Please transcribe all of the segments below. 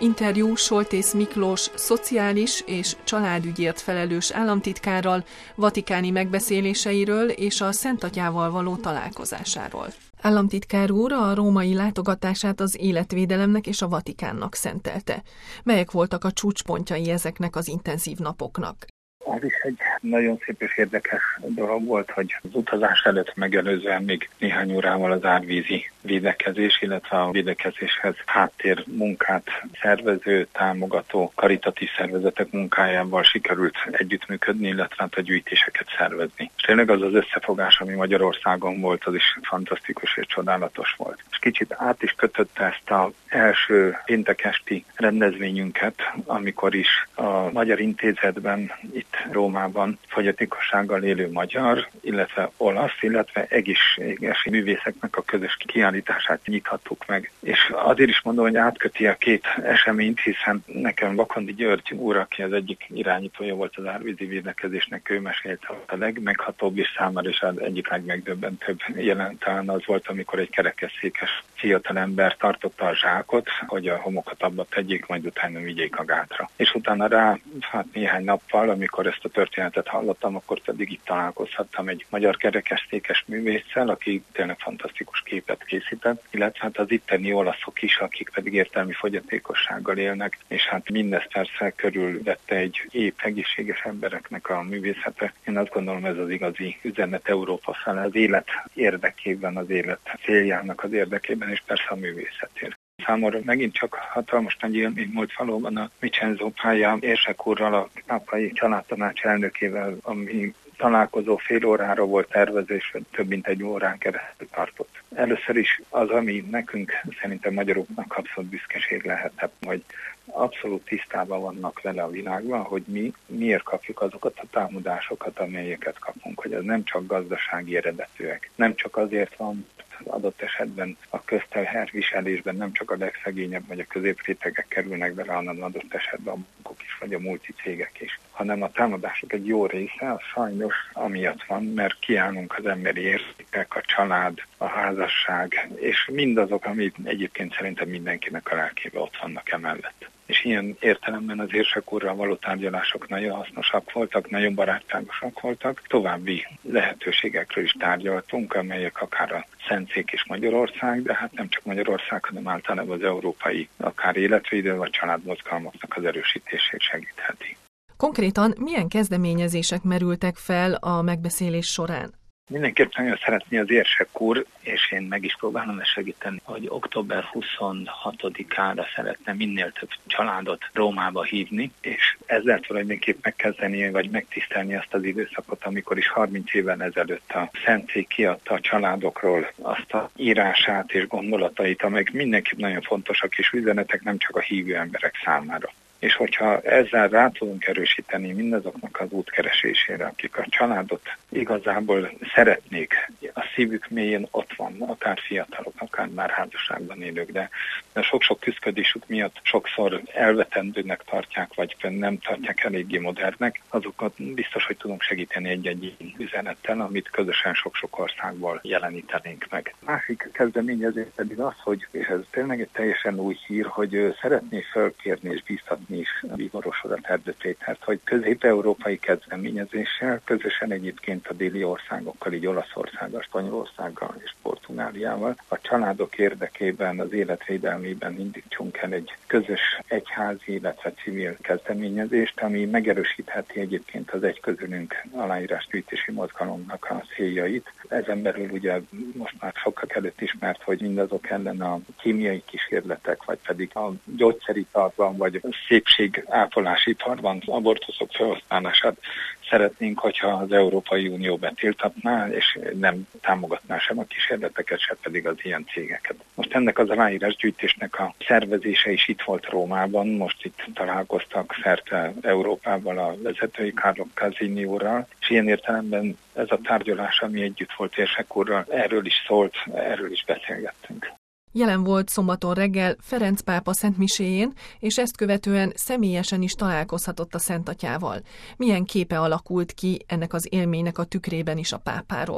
Interjú Soltész Miklós szociális és családügyért felelős államtitkárral, vatikáni megbeszéléseiről és a Szent Atyával való találkozásáról. Államtitkár úr a római látogatását az életvédelemnek és a Vatikánnak szentelte. Melyek voltak a csúcspontjai ezeknek az intenzív napoknak? Az is egy nagyon szép és érdekes dolog volt, hogy az utazás előtt megelőzően még néhány órával az árvízi védekezés, illetve a védekezéshez háttérmunkát szervező, támogató, karitatív szervezetek munkájával sikerült együttműködni, illetve a gyűjtéseket szervezni. És tényleg az az összefogás, ami Magyarországon volt, az is fantasztikus és csodálatos volt. És kicsit át is kötötte ezt az első péntek esti rendezvényünket, amikor is a Magyar Intézetben itt Rómában fogyatékossággal élő magyar, illetve olasz, illetve egészséges művészeknek a közös kiállítását nyithattuk meg. És azért is mondom, hogy átköti a két eseményt, hiszen nekem Vakondi György úr, aki az egyik irányítója volt az árvízi védekezésnek, ő mesélte a legmeghatóbb és számára is az egyik legmegdöbbentőbb jelenet talán az volt, amikor egy kerekesszékes fiatalember tartotta a zsákot, hogy a homokat abba tegyék, majd utána vigyék a gátra. És utána rá, néhány nappal, amikor ezt a történetet hallottam, akkor pedig itt találkozhattam egy magyar kerekesszékes művésszel, aki tényleg fantasztikus képet készített, illetve az itteni olaszok is, akik pedig értelmi fogyatékossággal élnek, és mindezt persze körülvette egy épp egészséges embereknek a művészete. Én azt gondolom, ez az igazi üzenet Európa felé, az élet érdekében, az élet céljának az érdekében, és persze a művészetért. Számomra megint csak hatalmas nagy élmény volt valóban a Vincenzo Pálya Érsek úrral, a pápai családtanács elnökével, ami találkozó fél órára volt tervezés, vagy több mint egy órán keresztül tartott. Először is az, ami nekünk szerintem magyaroknak abszolút büszkeség lehetett, hogy abszolút tisztában vannak vele a világban, hogy mi miért kapjuk azokat a támadásokat, amelyeket kapunk, hogy ez nem csak gazdasági eredetűek, nem csak azért van, adott esetben a közterviselésben nem csak a legszegényebb vagy a középrétegek kerülnek bele, hanem adott esetben a bankok is, vagy a multicégek is, hanem a támadások egy jó része az sajnos amiatt van, mert kiállunk az emberi értékek, a család, a házasság, és mindazok, amit egyébként szerintem mindenkinek a lelkében ott vannak emellett. És ilyen értelemben az Érsek úrral való tárgyalások nagyon hasznosak voltak, nagyon barátságosak voltak. További lehetőségekről is tárgyaltunk, amelyek akár a Szentszék és Magyarország, de nem csak Magyarország, hanem általában az európai, akár életvédő vagy családmozgalmaknak az erősítését segítheti. Konkrétan milyen kezdeményezések merültek fel a megbeszélés során? Mindenképpen nagyon szeretné az Érsek úr, és én meg is próbálom ezt segíteni, hogy október 26-ára szeretne minél több családot Rómába hívni, és ezzel tulajdonképpen megkezdeni, vagy megtisztelni azt az időszakot, amikor is 30 évvel ezelőtt a Szentszék kiadta a családokról azt a írását és gondolatait, amelyek mindenképp nagyon fontosak, és üzenetek nem csak a hívő emberek számára. És hogyha ezzel rá tudunk erősíteni mindazoknak az útkeresésére, akik a családot igazából szeretnék, a szívük mélyén ott van, akár fiatalok, akár már házasságban élők, de sok-sok küszködésük miatt sokszor elvetendőnek tartják, vagy nem tartják eléggé modernnek, azokat biztos, hogy tudunk segíteni egy-egy üzenettel, amit közösen sok-sok országból jelenítenénk meg. Másik kezdeményezés pedig az, hogy, és ez tényleg egy teljesen új hír, hogy szeretné felkérni és bíztatni is a Bíborosodat Erdő Pétert, hogy közép-európai kezdeményezéssel, közösen egyébként a déli országokkal, így Olaszországgal, Spanyolországgal és Portugáliával a családok érdekében, az életvédelmében indítsunk el egy közös egyházi, illetve civil kezdeményezést, ami megerősítheti egyébként az egy közülünk aláírásgyűjtési mozgalomnak a céljait. Ezen belül ugye most már sokak előtt ismert, hogy mindazok ellen a kémiai kísérletek, vagy pedig a gyógyszeriparban, vagy szépségápolásiparban abortuszok felhasználását szeretnénk, hogyha az Európai Unió betiltatná, és nem támogatná sem a kísérleteket, sem pedig az ilyen cégeket. Most ennek az aláírásgyűjtésnek a szervezése is itt volt Rómában, most itt találkoztak szerte Európával a vezetői Carlo Casini úrral, és ilyen értelemben ez a tárgyalás, ami együtt volt Érsek úrral, erről is szólt, erről is beszélgettünk. Jelen volt szombaton reggel Ferenc pápa szentmiséjén, és ezt követően személyesen is találkozhatott a Szent Atyával. Milyen képe alakult ki ennek az élménynek a tükrében is a pápáról?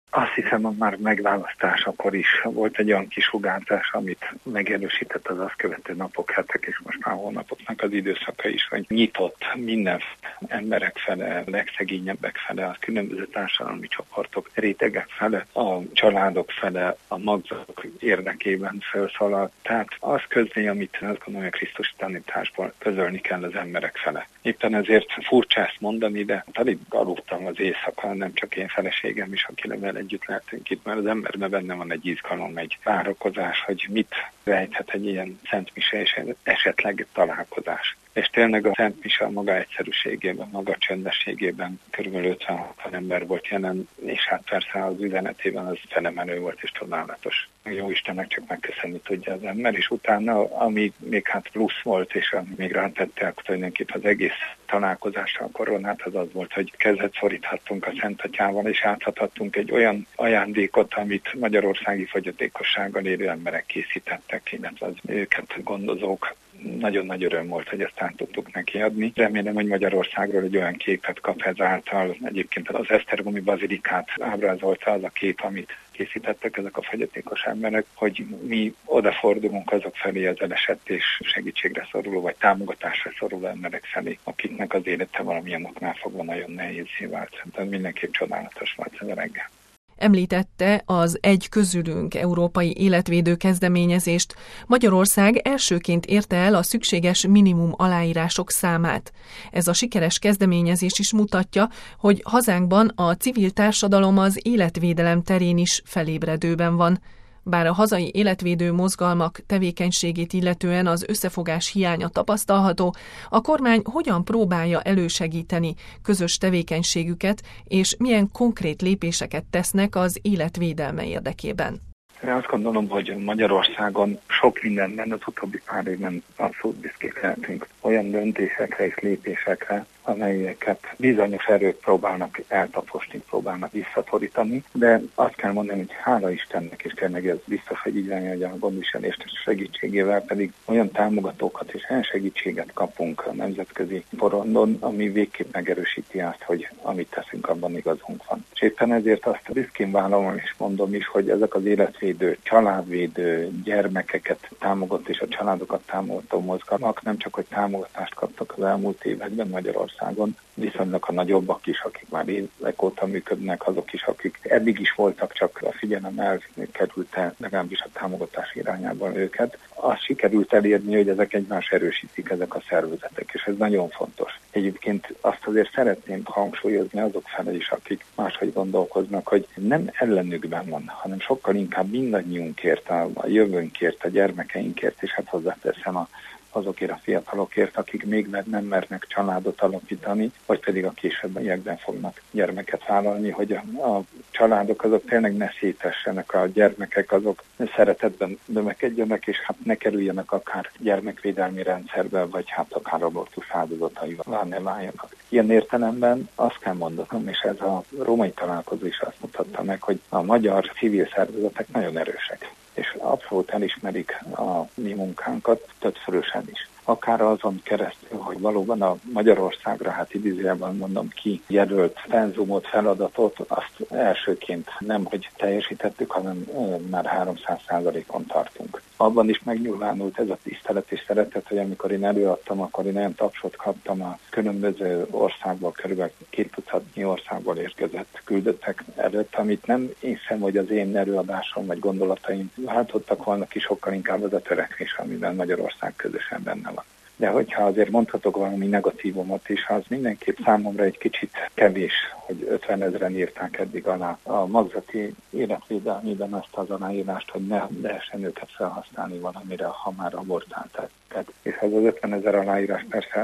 Azt hiszem, hogy már megválasztásakor is volt egy olyan kisugárzás, amit megerősített az azt követő napok, hetek és most már hónapoknak az időszaka is, hogy nyitott minden emberek fele, legszegényebbek fele, a különböző társadalmi csoportok, rétegek fele, a családok fele, a magzatok érdekében felszólalt. Tehát az közé, amit azt gondolom, hogy a Krisztusi tanításból közölni kell az emberek fele. Éppen ezért furcsa ezt mondani, de alig aludtam az éjszaka, nem csak én, feleségem is, akivel együtt lehetünk itt, mert az emberben benne van egy izgalom, egy várakozás, hogy mit rejthet egy ilyen Szent Mise és esetleg találkozás. És tényleg a Szent Mise maga egyszerűségében, maga csöndességében körülbelül 50 ember volt jelen, és hát persze az üzenetében az felemelő volt és csodálatos. Jó Istennek csak megköszönni tudja az ember, és utána, ami még hát plusz volt, és még rántette tulajdonképpen az egész találkozással a koronát, az volt, hogy kezet szoríthattunk a Szent Atyával, és átadhattunk egy olyan ajándékot, amit magyarországi fogyatékossággal élő emberek készítettek, illetve az őket gondozók. Nagyon nagy öröm volt, hogy ezt át tudtuk neki adni. Remélem, hogy Magyarországról egy olyan képet kap ezáltal. Egyébként az Esztergomi bazilikát ábrázolta az a kép, amit készítettek ezek a fogyatékos emberek, hogy mi odafordulunk azok felé, az elesett és segítségre szoruló, vagy támogatásra szoruló emberek felé, akiknek az élete valamilyen oknál fogva nagyon nehézé vált. Tehát mindenképp csodálatos volt ez a reggel. Említette az Egy közülünk európai életvédő kezdeményezést. Magyarország elsőként érte el a szükséges minimum aláírások számát. Ez a sikeres kezdeményezés is mutatja, hogy hazánkban a civil társadalom az életvédelem terén is felébredőben van. Bár a hazai életvédő mozgalmak tevékenységét illetően az összefogás hiánya tapasztalható, a kormány hogyan próbálja elősegíteni közös tevékenységüket, és milyen konkrét lépéseket tesznek az életvédelme érdekében? Én azt gondolom, hogy Magyarországon sok mindenben az utóbbi pár évben abszolút büszkék lehetünk olyan döntésekre és lépésekre, amelyeket bizonyos erők próbálnak eltaposni, próbálnak visszaszorítani, de azt kell mondani, hogy hála Istennek, és tényleg ez biztos, hogy így lenne, hogy a gondviselés segítségével pedig olyan támogatókat és olyan segítséget kapunk a nemzetközi porondon, ami végképp megerősíti azt, hogy amit teszünk, abban igazunk van. És éppen ezért azt büszkén vállalom és mondom is, hogy ezek az életvédő, családvédő, gyermekeket támogató és a családokat támogató mozgalmak nem csak, hogy támogatást kaptak az elmúlt években Magyarországon, viszonylag a nagyobbak is, akik már évek óta működnek, azok is, akik eddig is voltak, csak a figyelem elkerült el legalábbis a támogatás irányában őket. Azt sikerült elérni, hogy ezek egymást erősítik, ezek a szervezetek, és ez nagyon fontos. Egyébként azt azért szeretném hangsúlyozni azok felé is, akik máshogy gondolkoznak, hogy nem ellenükben van, hanem sokkal inkább mindannyiunkért, a jövőnkért, a gyermekeinkért, és hát hozzáteszem azokért a fiatalokért, akik még nem mernek családot alapítani, vagy pedig a későbbiekben fognak gyermeket vállalni, hogy a családok azok tényleg ne szétessenek, a gyermekek azok szeretetben növekedjenek, és hát ne kerüljenek akár gyermekvédelmi rendszerbe, vagy hát akár abortusz áldozataival ne váljanak. Ilyen értelemben azt kell mondanom, és ez a római találkozó is azt mutatta meg, hogy a magyar civil szervezetek nagyon erősek, és abszolút elismerik a mi munkánkat többszörösen is. Akár azon keresztül, hogy valóban a Magyarországra, hát idézőjelben mondom ki, jelölt penzumot, feladatot, azt elsőként nem, hogy teljesítettük, hanem már 300%-on tartunk. Abban is megnyilvánult ez a tisztelet és szeretet, hogy amikor én előadtam, akkor én olyan tapsot kaptam a különböző országból, körülbelül 2 tucatnyi országból érkezett küldöttek előtt, amit nem hiszem, hogy az én előadásom vagy gondolataim váltottak volna ki, sokkal inkább az a törekvés, amiben Magyarország közösen benne van. De hogyha azért mondhatok valami negatívumot is, az mindenképp számomra egy kicsit kevés, hogy 50 000 írták eddig alá a magzati életvédelmében azt az aláírást, hogy ne lehessen őket felhasználni valamire, ha már abortálták. És az 50 000 aláírás persze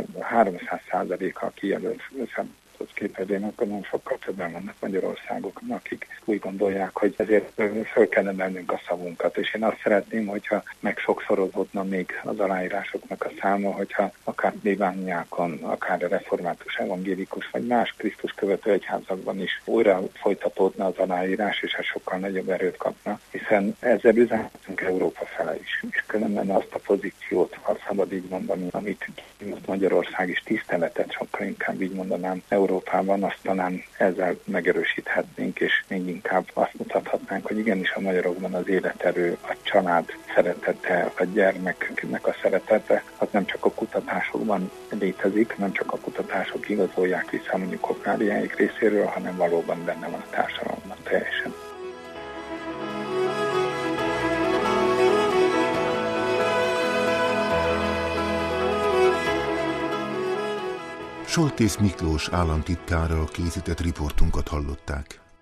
300%-a kijelölt képedén, akkor nem sokkal többen vannak Magyarországok, akik úgy gondolják, hogy ezért föl kell emelnünk a szavunkat. És én azt szeretném, hogyha megsokszorozódna még az aláírásoknak a száma, hogyha akár plébániákon, akár a református, evangélikus, vagy más Krisztus követő egyházakban is újra folytatódna az aláírás, és ez sokkal nagyobb erőt kapna, hiszen ezzel üzenhetünk Európa fele is. És különben azt a pozíciót, ha szabad így mondani, amit Magyarország is tiszteletet, sokkal inkább így mondanám, Európában azt talán ezzel megerősíthetnénk, és még inkább inkább azt mutathatnánk, hogy igenis a magyarokban az életerő, a család szeretete, a gyermeknek a szeretete, az nem csak a kutatásokban létezik, nem csak a kutatások igazolják vissza mondjuk oknáriáik részéről, hanem valóban benne van a társadalomban teljesen. Soltész Miklós államtitkárral készített riportunkat hallották.